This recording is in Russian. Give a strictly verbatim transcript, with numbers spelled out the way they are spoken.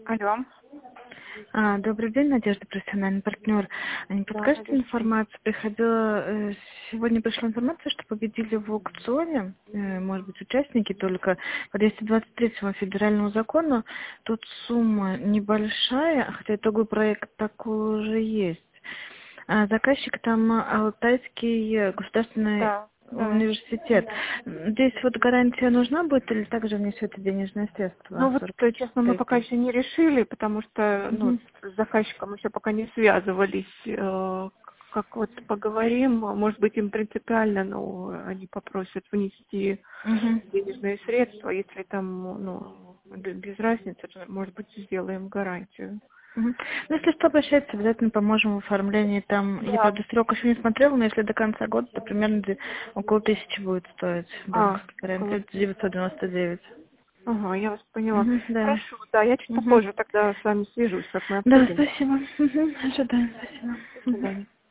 Алло. А, добрый день, Надежда, профессиональный партнер. А не Да, подскажете Надежда. информацию? Приходила, э, сегодня пришла информация, что победили в аукционе, э, может быть, участники только по двести двадцать третьему федеральному закону. Тут сумма небольшая, хотя итоговый проект такой уже есть. А заказчик там Алтайский государственный Да, да. университет. Здесь вот гарантия нужна будет или также внесете денежные средства? Ну вот, сорок э, честно, мы пять пока тысяч. еще не решили, потому что, ну, Мгм. с заказчиком еще пока не связывались. Э, Как вот поговорим, может быть, им принципиально, но они попросят внести Мгм. денежные средства, если там, ну, б- без разницы, то, может быть, сделаем гарантию. Мгм. Ну, если что, обращайтесь, обязательно поможем в оформлении. Там, я, Да. правда, срок еще не смотрела, но если до конца года, то примерно где- около тысячи будет стоить А, банковский около. гарантия, девятьсот девяносто девять. Ага, я вас поняла. Угу, да. Хорошо, да, я чуть Угу. попозже тогда с вами свяжусь, как мы Да, обсудим. спасибо. Угу. Ожидаем, спасибо. До Мгм. свидания.